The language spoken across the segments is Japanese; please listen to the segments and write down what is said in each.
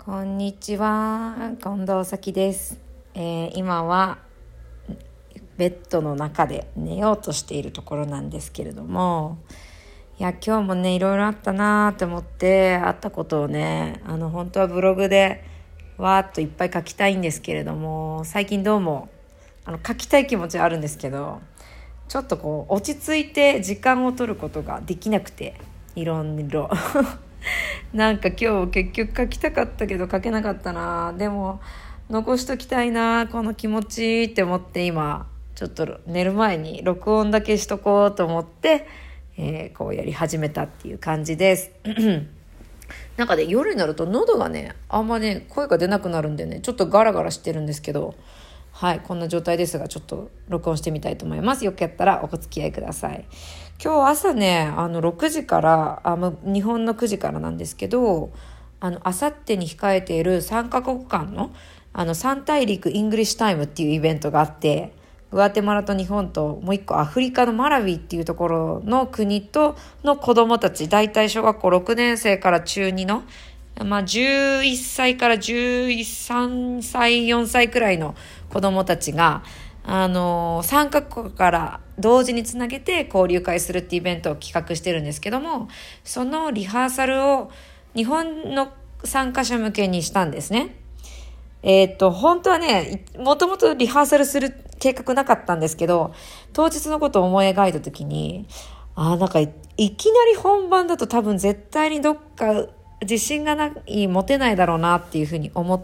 こんにちは、近藤咲です。今はベッドの中で寝ようとしているところなんですけれども、今日もねいろいろあったなと思って、あったことをね本当はブログでわーっといっぱい書きたいんですけれども、最近どうも書きたい気持ちはあるんですけど、ちょっと落ち着いて時間を取ることができなくて、いろいろなんか今日結局書きたかったけど書けなかったな。でも残しときたいなこの気持ちって思って、今ちょっと寝る前に録音だけしとこうと思って、こうやり始めたっていう感じですなんかね、夜になると喉がねあんまね声が出なくなるんでね、ちょっとガラガラしてるんですけど、はい、こんな状態ですが、ちょっと録音してみたいと思います。よくやったらお付き合いください。今日朝ね6時から日本の9時からなんですけど、明後日に控えている3カ国間の3大陸イングリッシュタイムっていうイベントがあって、グアテマラと日本ともう一個アフリカのマラウィっていうところの国との子供たち、だいたい小学校6年生から中2の11歳から13歳4歳くらいの子供たちが3カ国から同時につなげて交流会するってイベントを企画してるんですけども、そのリハーサルを日本の参加者向けにしたんですね。本当はね、もともとリハーサルする計画なかったんですけど、当日のことを思い描いた時に、なんかいきなり本番だと多分絶対にどっか自信が持てないだろうなっていうふうに思って、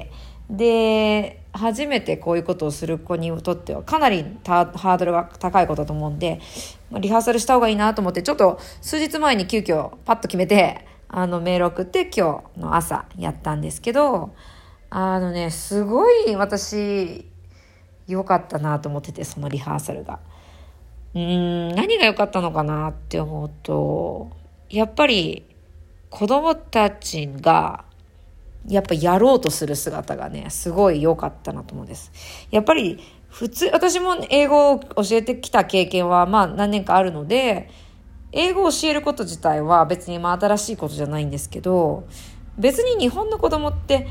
で初めてこういうことをする子にとってはかなりハードルが高いことだと思うんで、リハーサルした方がいいなと思って、ちょっと数日前に急遽パッと決めてメール送って今日の朝やったんですけど、すごい私良かったなと思ってて、そのリハーサルが何が良かったのかなって思うと、やっぱり子供たちがやっぱやろうとする姿がねすごい良かったなと思うんです。やっぱり普通、私も英語を教えてきた経験は何年かあるので、英語を教えること自体は別に新しいことじゃないんですけど、別に日本の子供って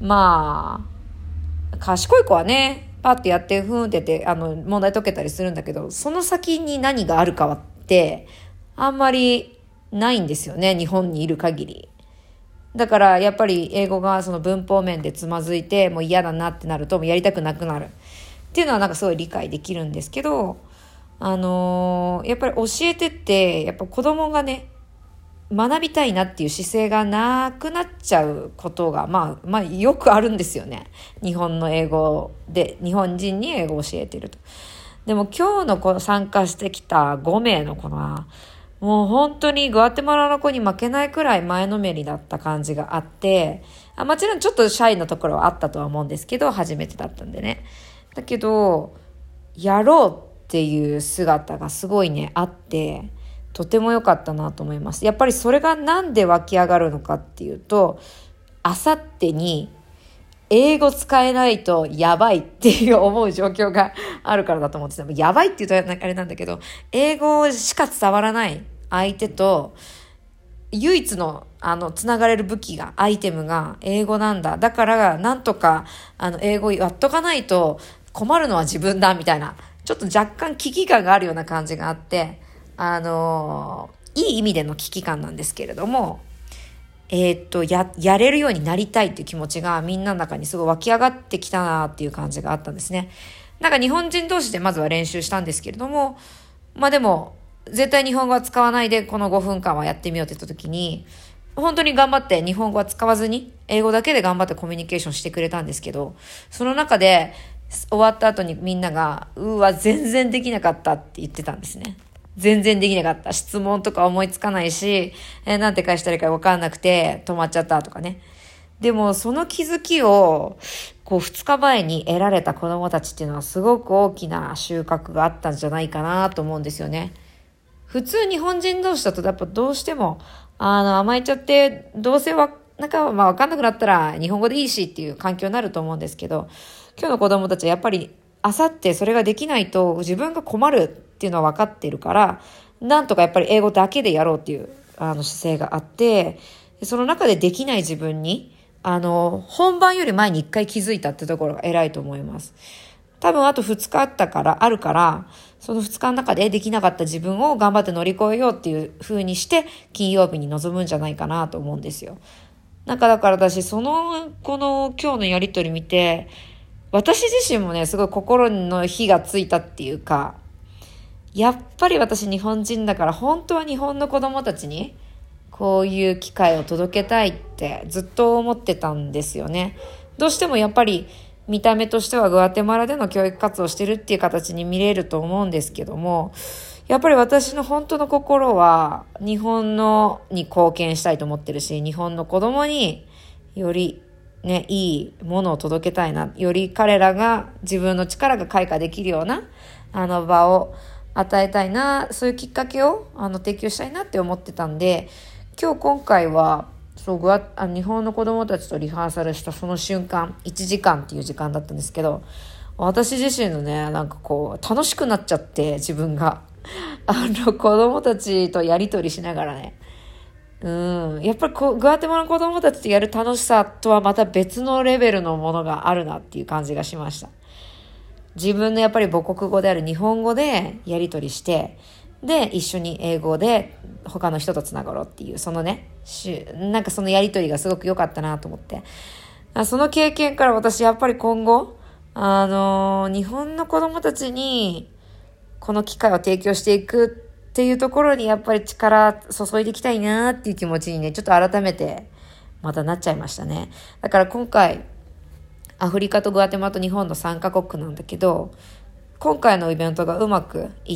賢い子はねパッてやってふんってやって問題解けたりするんだけど、その先に何があるかはってあんまりないんですよね、日本にいる限り。だからやっぱり英語がその文法面でつまずいてもう嫌だなってなるともうやりたくなくなるっていうのはなんかすごい理解できるんですけど、やっぱり教えてってやっぱ子供がね学びたいなっていう姿勢がなくなっちゃうことがよくあるんですよね。日本の英語で日本人に英語を教えてると。でも今日の参加してきた5名の子はもう本当にグアテマラの子に負けないくらい前のめりだった感じがあって、もちろんちょっとシャイなところはあったとは思うんですけど、初めてだったんでね。だけどやろうっていう姿がすごいねあって、とても良かったなと思います。やっぱりそれがなんで湧き上がるのかっていうと、あさってに英語使えないとやばいっていう思う状況があるからだと思ってて、やばいって言うとあれなんだけど、英語しか伝わらない相手と唯一のつながれる武器がアイテムが英語なんだ。だからなんとか英語やっとかないと困るのは自分だみたいな、ちょっと若干危機感があるような感じがあって、いい意味での危機感なんですけれども、やれるようになりたいっていう気持ちがみんなの中にすごい湧き上がってきたなっていう感じがあったんですね。なんか日本人同士でまずは練習したんですけれども、でも絶対日本語は使わないでこの5分間はやってみようって言った時に、本当に頑張って日本語は使わずに英語だけで頑張ってコミュニケーションしてくれたんですけど、その中で終わった後にみんなが全然できなかったって言ってたんですね。全然できなかった。質問とか思いつかないし、なんて返したらいいか分かんなくて止まっちゃったとかね。でもその気づきを2日前に得られた子供たちっていうのはすごく大きな収穫があったんじゃないかなと思うんですよね。普通日本人同士だとやっぱどうしても甘えちゃって、どうせ分かんなくなったら日本語でいいしっていう環境になると思うんですけど、今日の子供たちはやっぱりあさってそれができないと自分が困るっていうのは分かっているから、なんとかやっぱり英語だけでやろうっていう姿勢があって、その中でできない自分に本番より前に一回気づいたってところが偉いと思います。多分あと2日あるから、その2日の中でできなかった自分を頑張って乗り越えようっていう風にして、金曜日に臨むんじゃないかなと思うんですよ。だから私、この今日のやりとり見て、私自身もね、すごい心の火がついたっていうか、やっぱり私日本人だから本当は日本の子供たちにこういう機会を届けたいってずっと思ってたんですよね。どうしてもやっぱり見た目としてはグアテマラでの教育活動をしてるっていう形に見れると思うんですけども、やっぱり私の本当の心は日本に貢献したいと思ってるし、日本の子供によりね、いいものを届けたいな、より彼らが自分の力が開花できるような場を与えたいな、そういうきっかけを提供したいなって思ってたんで、今回は日本の子供たちとリハーサルしたその瞬間、1時間っていう時間だったんですけど、私自身のね、楽しくなっちゃって、自分が子供たちとやりとりしながらね、やっぱりグアテマラの子供たちとやる楽しさとはまた別のレベルのものがあるなっていう感じがしました。自分のやっぱり母国語である日本語でやりとりして、で、一緒に英語で他の人とつながろうっていう、そのやりとりがすごく良かったなと思って。その経験から私やっぱり今後、日本の子供たちにこの機会を提供していくっていうところにやっぱり力注いでいきたいなっていう気持ちにね、ちょっと改めてまたなっちゃいましたね。だから今回、アフリカとグアテマラと日本の3カ国なんだけど、今回のイベントがうまくいって、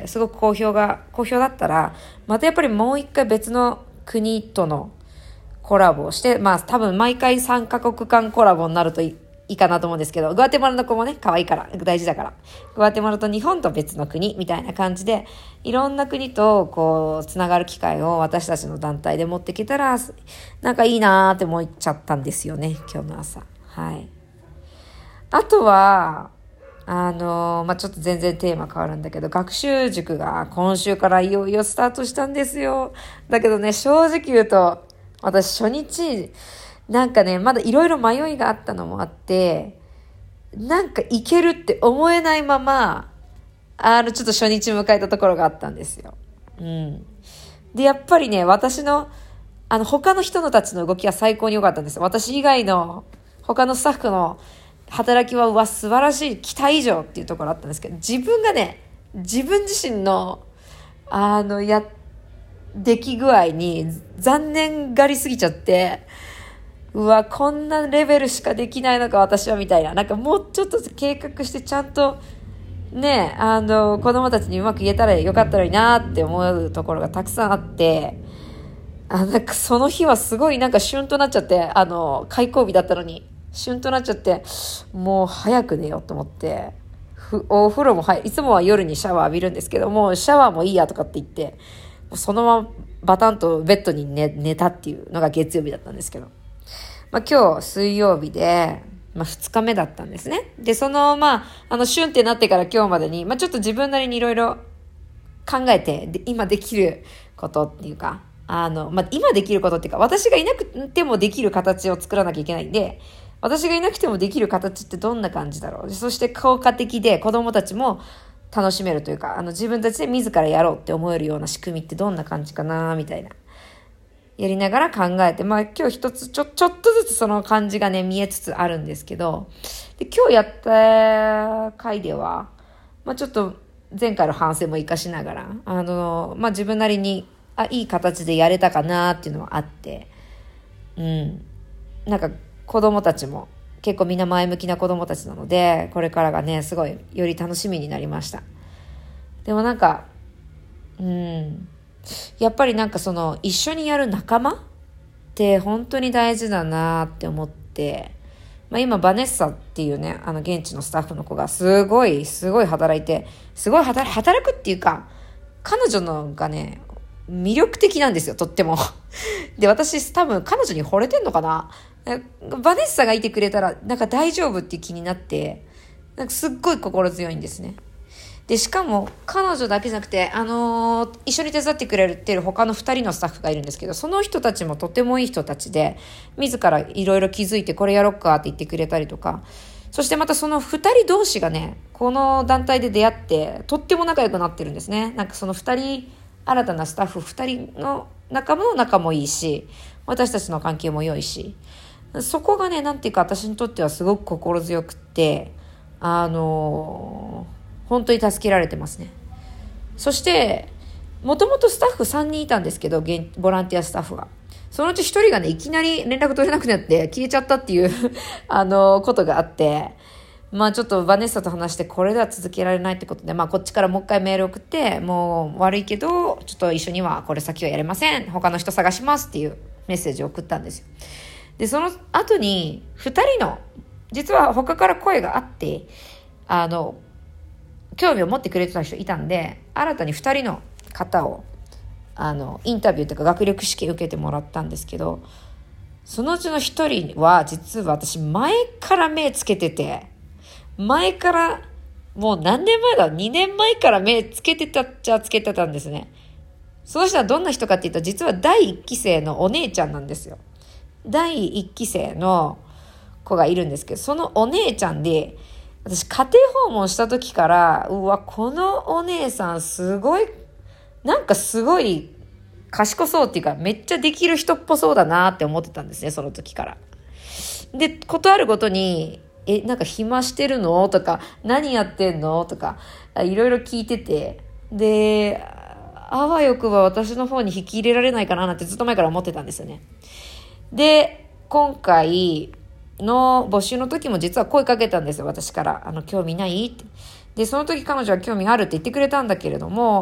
すごく好評だったら、またやっぱりもう一回別の国とのコラボをして、多分毎回3カ国間コラボになるといいかなと思うんですけど、グアテマラの子もね、可愛いから、大事だから。グアテマラと日本と別の国みたいな感じで、いろんな国とつながる機会を私たちの団体で持っていけたら、いいなーって思っちゃったんですよね、今日の朝。はい。あとは、ちょっと全然テーマ変わるんだけど、学習塾が今週からいよいよスタートしたんですよ。だけどね、正直言うと、私初日、まだいろいろ迷いがあったのもあって、いけるって思えないまま、ちょっと初日迎えたところがあったんですよ。で、やっぱりね、私の、他の人たちの動きは最高に良かったんです。私以外の他のスタッフの働きは素晴らしい、期待以上っていうところあったんですけど、自分自身の、出来具合に残念がりすぎちゃって、こんなレベルしかできないのか私はみたいな。もうちょっと計画してちゃんと、ね、子供たちにうまく言えたらよかったのになって思うところがたくさんあって、その日はすごいシュンとなっちゃって、開講日だったのに、シュンとなっちゃって、もう早く寝ようと思って、お風呂もいつもは夜にシャワー浴びるんですけども、シャワーもいいやとかって言って、そのままバタンとベッドに寝たっていうのが月曜日だったんですけど。今日水曜日で、2日目だったんですね。で、シュンってなってから今日までに、ちょっと自分なりにいろいろ考えて、で、今できることっていうか、今できることっていうか、私がいなくてもできる形を作らなきゃいけないんで、私がいなくてもできる形ってどんな感じだろう。そして効果的で子供たちも楽しめるというか、自分たちで自らやろうって思えるような仕組みってどんな感じかな、みたいな。やりながら考えて、今日一つちょっとずつその感じがね、見えつつあるんですけど、で、今日やった回では、ちょっと前回の反省も活かしながら、自分なりに、いい形でやれたかなっていうのはあって、子供たちも結構みんな前向きな子供たちなので、これからがね、すごいより楽しみになりました。でもやっぱり一緒にやる仲間って本当に大事だなって思って、今バネッサっていうね、現地のスタッフの子がすごい働いて、働くっていうか、彼女のがね、魅力的なんですよ、とっても。で、私多分彼女に惚れてんのかな。バネッサがいてくれたら大丈夫っていう気になって、すっごい心強いんですね。 で、しかも彼女だけじゃなくて、一緒に手伝ってくれてる他の2人のスタッフがいるんですけど、その人たちもとてもいい人たちで、自らいろいろ気づいてこれやろっかって言ってくれたりとか、そしてまたその2人同士がね、この団体で出会ってとっても仲良くなってるんですね。なんかその2人、新たなスタッフ2人の仲もいいし、私たちの関係も良いし、そこがね、なんていうか私にとってはすごく心強くって、本当に助けられてますね。そしてもともとスタッフ3人いたんですけど、ボランティアスタッフが、そのうち1人がね、いきなり連絡取れなくなって消えちゃったっていうことがあって、まあちょっとバネッサと話して、これでは続けられないってことで、まあこっちからもう一回メール送って、もう悪いけどちょっと一緒にはこれ先はやれません、他の人探しますっていうメッセージを送ったんですよ。でその後に2人の、実は他から声があって、興味を持ってくれてた人いたんで、新たに2人の方をインタビューというか学力試験受けてもらったんですけど、そのうちの1人は実は私前から目つけてて、前からもう何年前だ、2年前から目つけてたっちゃつけてたんですね。その人はどんな人かっていうと、実は第1期生のお姉ちゃんなんですよ。第1期生の子がいるんですけど、そのお姉ちゃんで、私家庭訪問した時から、うわ、このお姉さんすごい、なんかすごい賢そうっていうか、めっちゃできる人っぽそうだなって思ってたんですね、その時から。で、ことあるごとに、なんか暇してるのとか、何やってんのとか、いろいろ聞いてて、で、あわよくば私の方に引き入れられないかななんてずっと前から思ってたんですよね。で、今回の募集の時も実は声かけたんですよ、私から。興味ないって。で、その時彼女は興味があるって言ってくれたんだけれども、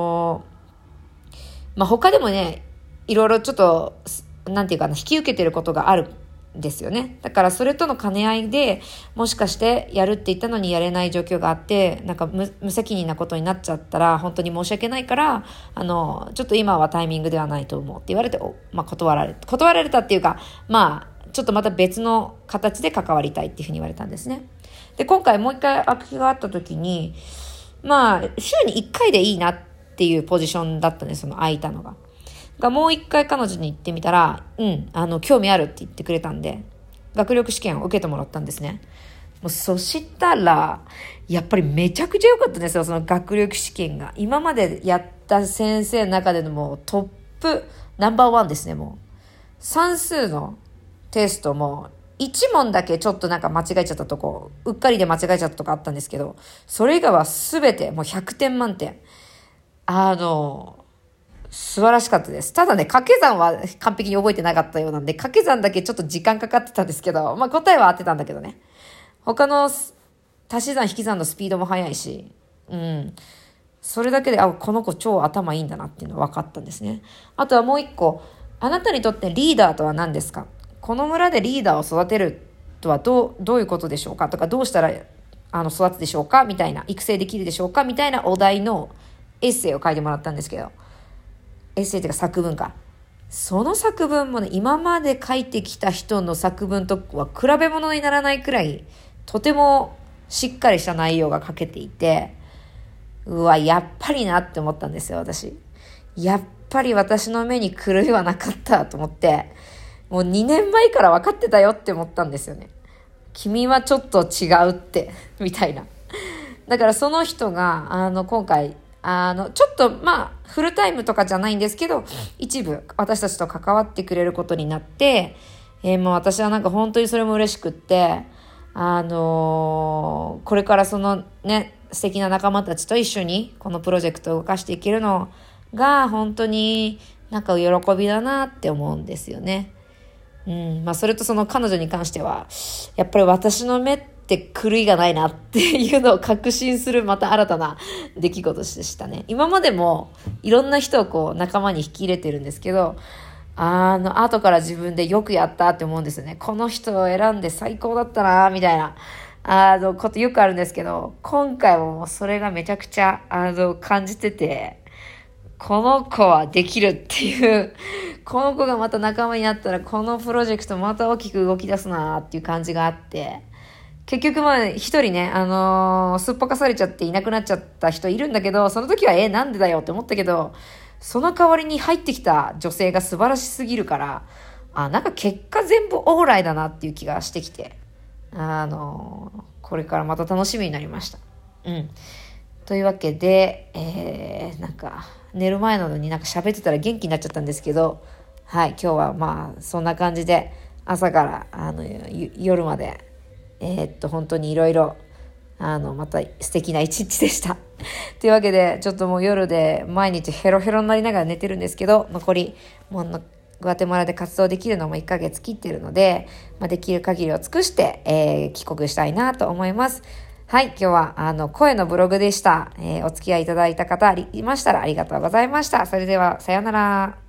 他でもね、いろいろちょっと、なんていうかな、引き受けてることがあるんですよね。だからそれとの兼ね合いで、もしかしてやるって言ったのにやれない状況があって、なんか無責任なことになっちゃったら本当に申し訳ないから、ちょっと今はタイミングではないと思うって言われて、断られたっていうか、ちょっとまた別の形で関わりたいっていうふうに言われたんですね。で、今回もう一回空きがあった時に、週に1回でいいなっていうポジションだったんです、その空いたのが。もう一回彼女に言ってみたら、興味あるって言ってくれたんで、学力試験を受けてもらったんですね。もうそしたら、やっぱりめちゃくちゃ良かったんですよ、その学力試験が。今までやった先生の中でのもうトップナンバーワンですね、もう。算数のテストも、1問だけちょっとなんか間違えちゃったとこ、うっかりで間違えちゃったとかあったんですけど、それ以外はすべてもう100点満点。素晴らしかったです。ただね、掛け算は完璧に覚えてなかったようなんで、掛け算だけちょっと時間かかってたんですけど、答えは合ってたんだけどね。他の足し算引き算のスピードも速いし、それだけで、この子超頭いいんだなっていうのが分かったんですね。あとはもう一個、あなたにとってリーダーとは何ですか？この村でリーダーを育てるとはどういうことでしょうかとか、どうしたら育つでしょうかみたいな、育成できるでしょうかみたいなお題のエッセイを書いてもらったんですけど、エッセイというか作文か。その作文もね、今まで書いてきた人の作文とは比べ物にならないくらい、とてもしっかりした内容が書けていて、うわ、やっぱりなって思ったんですよ、私。やっぱり私の目に狂いはなかったと思って、もう2年前から分かってたよって思ったんですよね。君はちょっと違うって、みたいな。だからその人が、今回、ちょっとフルタイムとかじゃないんですけど、一部私たちと関わってくれることになって、もう私はなんか本当にそれも嬉しくって、これからそのね、素敵な仲間たちと一緒にこのプロジェクトを動かしていけるのが本当になんか喜びだなって思うんですよね。それとその彼女に関しては、やっぱり私の目って狂いがないなっていうのを確信するまた新たな出来事でしたね。今までもいろんな人をこう仲間に引き入れてるんですけど、後から自分でよくやったって思うんですよね。この人を選んで最高だったなみたいなことよくあるんですけど、今回もそれがめちゃくちゃ感じてて、この子はできるっていう、この子がまた仲間になったらこのプロジェクトまた大きく動き出すなっていう感じがあって、 結局まあ一人ね、すっぽかされちゃっていなくなっちゃった人いるんだけど、その時はなんでだよって思ったけど、その代わりに入ってきた女性が素晴らしすぎるから、なんか結果全部オーライだなっていう気がしてきて、これからまた楽しみになりました。というわけで、なんか寝る前なのになんか喋ってたら元気になっちゃったんですけど、はい、今日はまあそんな感じで朝から夜まで本当にいろいろまた素敵な一日でしたというわけで、ちょっともう夜で毎日ヘロヘロになりながら寝てるんですけど、残りもうグアテマラで活動できるのも1ヶ月切ってるので、できる限りを尽くして、帰国したいなと思います。はい、今日は声のブログでした。お付き合いいただいた方いましたらありがとうございました。それではさようなら。